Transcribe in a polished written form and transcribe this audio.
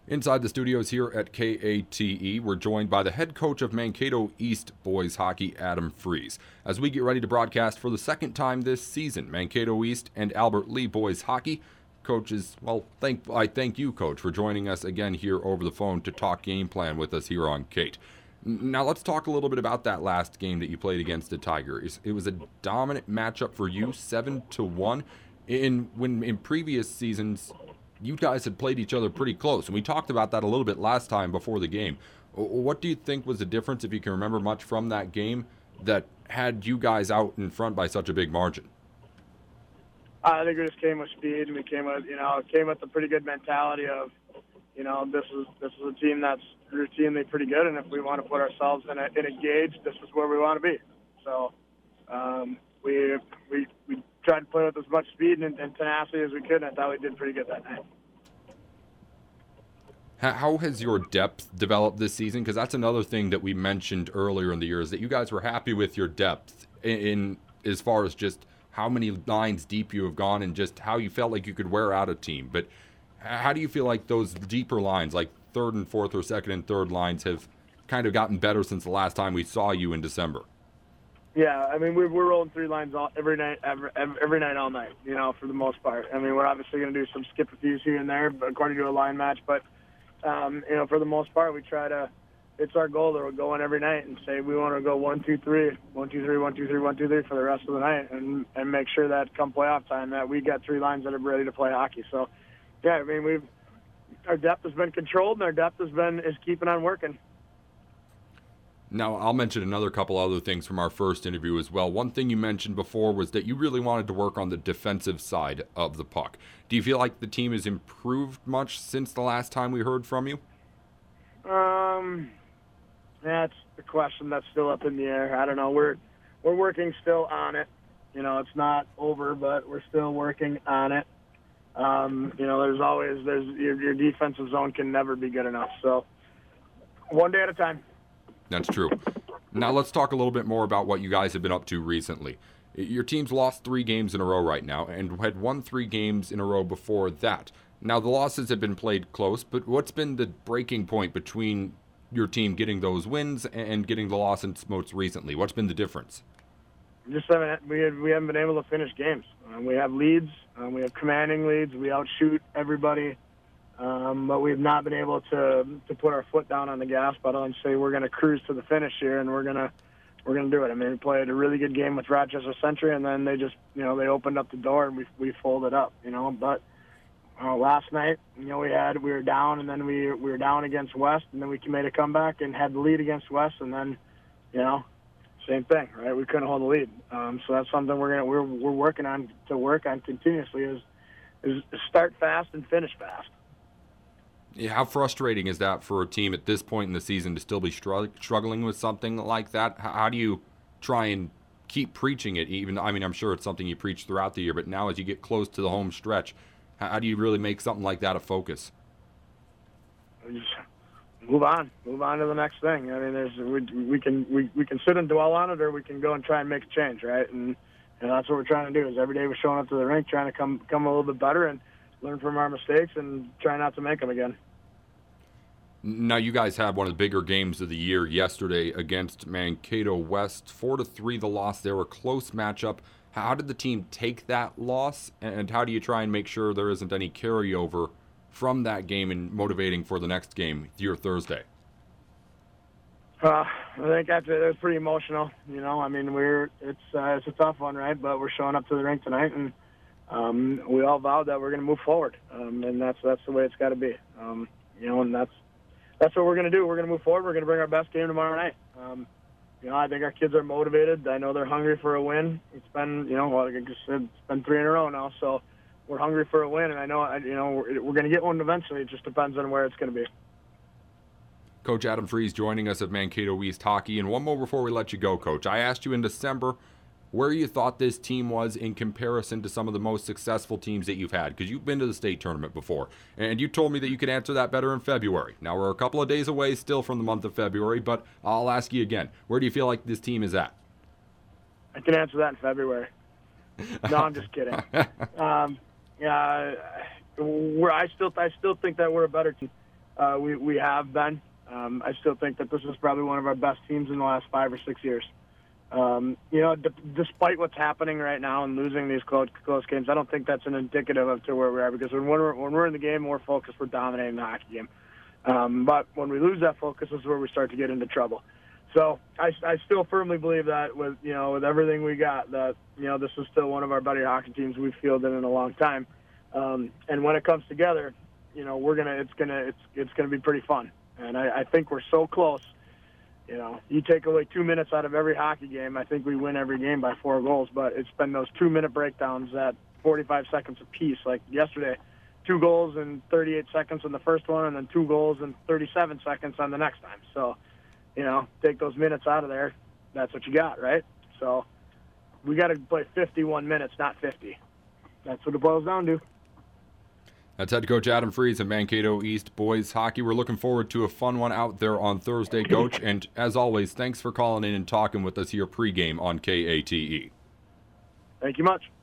Inside the studios here at KATE, we're joined by the head coach of Mankato East boys hockey, Adam Freese. As we get ready to broadcast for the second time this season, Mankato East and Albert Lea boys hockey. Coaches, I thank you, Coach, for joining us again here over the phone to talk game plan with us here on KATE. Now let's talk a little bit about that last game that you played against the Tigers. It was a dominant matchup for you, 7-1. In previous seasons, you guys had played each other pretty close, and we talked about that a little bit last time before the game. What do you think was the difference, if you can remember much from that game, that had you guys out in front by such a big margin? I think we just came with speed, and we came with a pretty good mentality of, this is a team that's routinely pretty good, and if we want to put ourselves in a gauge, this is where we want to be. So we tried to play with as much speed and tenacity as we could, and I thought we did pretty good that night. How has your depth developed this season? Because that's another thing that we mentioned earlier in the year, is that you guys were happy with your depth in as far as just how many lines deep you have gone and just how you felt like you could wear out a team. But how do you feel like those deeper lines, like third and fourth or second and third lines, have kind of gotten better since the last time we saw you in December? Yeah, I mean, we're rolling three lines every night all night, for the most part. I mean, we're obviously going to do some skip a fews here and there according to a line match, but, for the most part, we try to, it's our goal to go in every night and say we want to go 1, 2, 3, 1, 2, 3, 1, 2, 3, 1, 2, 3 for the rest of the night and make sure that come playoff time that we got three lines that are ready to play hockey. So, yeah, I mean, our depth has been controlled and our depth is keeping on working. Now, I'll mention another couple other things from our first interview as well. One thing you mentioned before was that you really wanted to work on the defensive side of the puck. Do you feel like the team has improved much since the last time we heard from you? That's the question that's still up in the air. I don't know. We're working still on it. It's not over, but we're still working on it. There's your defensive zone can never be good enough. So one day at a time. That's true. Now let's talk a little bit more about what you guys have been up to recently. Your team's lost 3 games in a row right now and had won 3 games in a row before that. Now the losses have been played close, but what's been the breaking point between your team getting those wins and getting the losses most recently? What's been the difference? We haven't been able to finish games. We have leads. We have commanding leads. We outshoot everybody. But we've not been able to put our foot down on the gas pedal and say we're going to cruise to the finish here and we're going to do it. I mean, we played a really good game with Rochester Century, and then they just they opened up the door and we folded up. But last night we were down, and then we were down against West, and then we made a comeback and had the lead against West, and then same thing, right? We couldn't hold the lead. So that's something we're working on continuously is start fast and finish fast. Yeah, how frustrating is that for a team at this point in the season to still be struggling with something like that? How do you try and keep preaching it? I'm sure it's something you preach throughout the year, but now as you get close to the home stretch, how do you really make something like that a focus? Just move on to the next thing. I mean, we can sit and dwell on it, or we can go and try and make a change, right? And that's what we're trying to do. Is every day we're showing up to the rink, trying to come a little bit better and learn from our mistakes and try not to make them again. Now, you guys had one of the bigger games of the year yesterday against Mankato West. 4-3 the loss there, a close matchup. How did the team take that loss, and how do you try and make sure there isn't any carryover from that game and motivating for the next game here Thursday? I think it was pretty emotional. I mean, it's a tough one, right? But we're showing up to the rink tonight, and we all vowed that we're going to move forward, and that's the way it's got to be. And that's what we're going to do. We're going to move forward. We're going to bring our best game tomorrow night. I think our kids are motivated. I know they're hungry for a win. It's been, like I just said, it's been 3 in a row now. So we're hungry for a win, and I know, we're going to get one eventually. It just depends on where it's going to be. Coach Adam Freese joining us of Mankato East Hockey. And one more before we let you go, Coach. I asked you in December where you thought this team was in comparison to some of the most successful teams that you've had, because you've been to the state tournament before, and you told me that you could answer that better in February. Now, we're a couple of days away still from the month of February, but I'll ask you again. Where do you feel like this team is at? I can answer that in February. No, I'm just kidding. I still think that we're a better team. we have been. I still think that this is probably one of our best teams in the last 5 or 6 years. Despite what's happening right now and losing these close games, I don't think that's an indicative of to where we are, because when we're in the game, we're focused, we're dominating the hockey game. But when we lose that focus is where we start to get into trouble. So I still firmly believe that with everything we got, that this is still one of our better hockey teams we've fielded in a long time. And when it comes together, it's gonna be pretty fun. And I think we're so close. You take away 2 minutes out of every hockey game, I think we win every game by 4 goals. But it's been those 2-minute breakdowns at 45 seconds apiece. Like yesterday, 2 goals in 38 seconds in the first one, and then 2 goals in 37 seconds on the next time. So, take those minutes out of there. That's what you got, right? So we got to play 51 minutes, not 50. That's what it boils down to. That's head coach Adam Freese of Mankato East boys hockey. We're looking forward to a fun one out there on Thursday, Coach. And as always, thanks for calling in and talking with us here pregame on KATE. Thank you much.